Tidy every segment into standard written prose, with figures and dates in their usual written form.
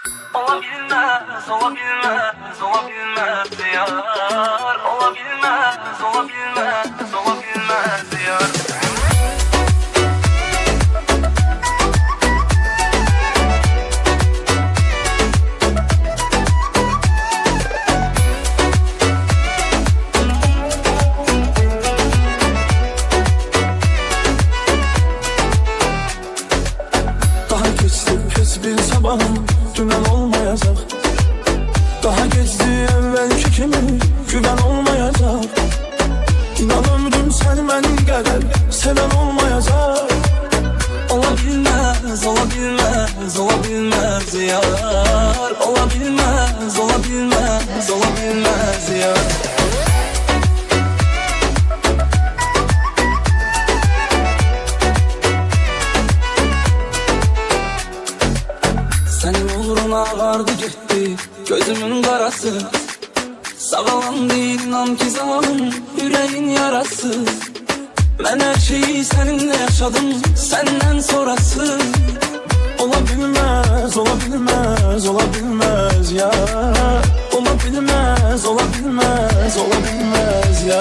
Olabilmez, olabilmez, olabilmez yar. Olabilmez, olabilmez, olabilmez yar. Daha geçti pes bir sabahım, dümen olmayacak. Daha geçti evvelki kimi, güven olmayacak. İnan ömrüm sevmen kadar seven olmayacak. Olabilmez, olabilmez, olabilmez yar. Olabilmez, olabilmez, olabilmez yar. Senin uğruna vardı gitti gözümün karası. Sağlam değil inan ki zalim yüreğin yarası. Ben her şeyi seninle yaşadım, senden sonrası. Olabilmez, olabilmez, olabilmez ya. Olabilmez, olabilmez, olabilmez ya.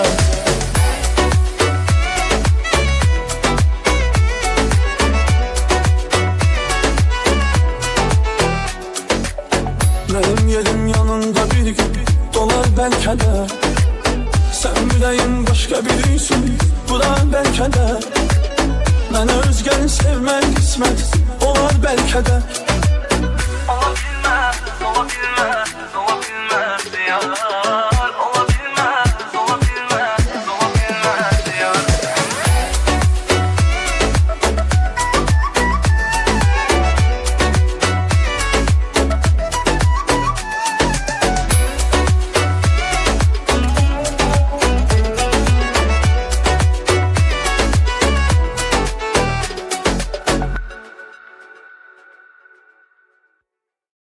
Benim yerim yanında bir gün dolar belki de. Sen bileyin başka birisin, bu da belki de. Ben özgeni sevmek kısmet olar belki de.